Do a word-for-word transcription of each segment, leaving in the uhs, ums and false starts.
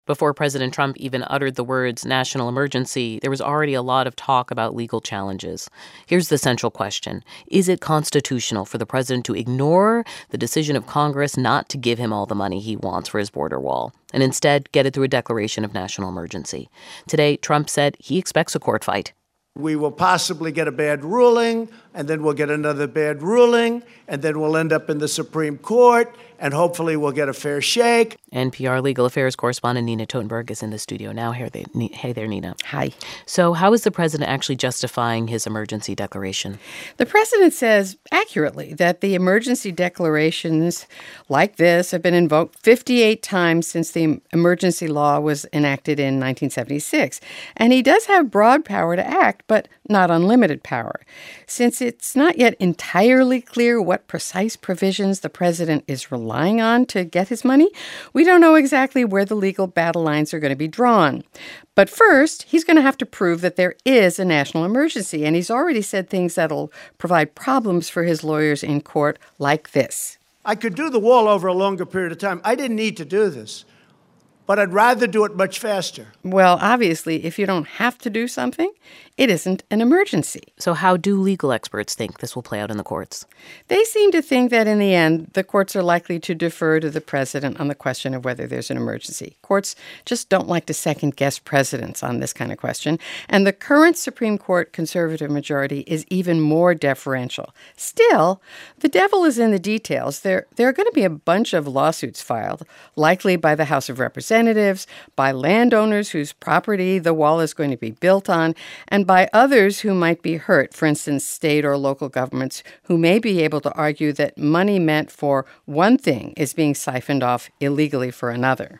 Before President Trump even uttered the words national emergency, there was already a lot of talk about legal challenges. Here's the central question. Is it constitutional for the president to ignore the decision of Congress not to give him all the money he wants for his border wall, and instead get it through a declaration of national emergency? Today, Trump said he expects a court fight. We will possibly get a bad ruling, and then we'll get another bad ruling, and then we'll end up in the Supreme Court, and hopefully we'll get a fair shake. N P R legal affairs correspondent Nina Totenberg is in the studio now. Hey there, hey there, Nina. Hi. So how is the president actually justifying his emergency declaration? The president says accurately that the emergency declarations like this have been invoked fifty-eight times since the emergency law was enacted in nineteen seventy-six. And he does have broad power to act, but not unlimited power. Since it's not yet entirely clear what precise provisions the president is relying on to get his money, we don't know exactly where the legal battle lines are going to be drawn. But first, he's going to have to prove that there is a national emergency, and he's already said things that'll provide problems for his lawyers in court, like this. I could do the wall over a longer period of time. I didn't need to do this, but I'd rather do it much faster. Well, obviously, if you don't have to do something, it isn't an emergency. So how do legal experts think this will play out in the courts? They seem to think that in the end, the courts are likely to defer to the president on the question of whether there's an emergency. Courts just don't like to second-guess presidents on this kind of question. And the current Supreme Court conservative majority is even more deferential. Still, the devil is in the details. There, there are going to be a bunch of lawsuits filed, likely by the House of Representatives, by landowners whose property the wall is going to be built on, and by others who might be hurt, for instance, state or local governments who may be able to argue that money meant for one thing is being siphoned off illegally for another.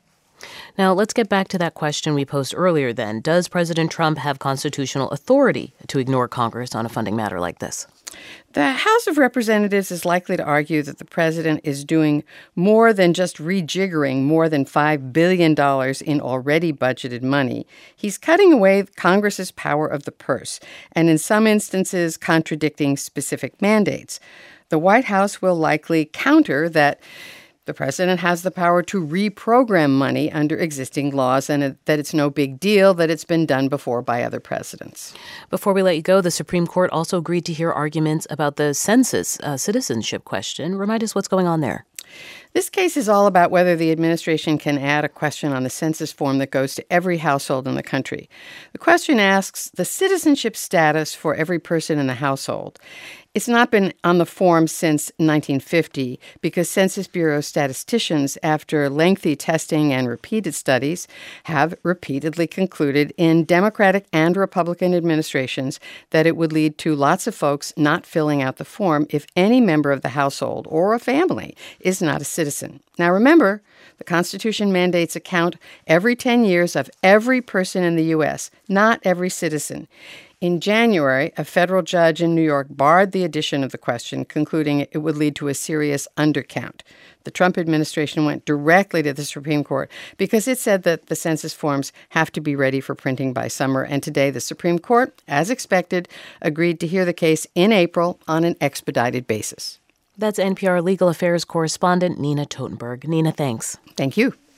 Now, let's get back to that question we posed earlier then. Does President Trump have constitutional authority to ignore Congress on a funding matter like this? The House of Representatives is likely to argue that the president is doing more than just rejiggering more than five billion dollars in already budgeted money. He's cutting away Congress's power of the purse, and in some instances contradicting specific mandates. The White House will likely counter that the president has the power to reprogram money under existing laws and that it's no big deal, that it's been done before by other presidents. Before we let you go, the Supreme Court also agreed to hear arguments about the census uh, citizenship question. Remind us what's going on there. This case is all about whether the administration can add a question on the census form that goes to every household in the country. The question asks the citizenship status for every person in the household. It's not been on the form since nineteen fifty because Census Bureau statisticians, after lengthy testing and repeated studies, have repeatedly concluded in Democratic and Republican administrations that it would lead to lots of folks not filling out the form if any member of the household or a family is not a citizen. Now remember, the Constitution mandates a count every ten years of every person in the U S, not every citizen. In January, a federal judge in New York barred the addition of the question, concluding it would lead to a serious undercount. The Trump administration went directly to the Supreme Court because it said that the census forms have to be ready for printing by summer. And today, the Supreme Court, as expected, agreed to hear the case in April on an expedited basis. That's N P R legal affairs correspondent Nina Totenberg. Nina, thanks. Thank you.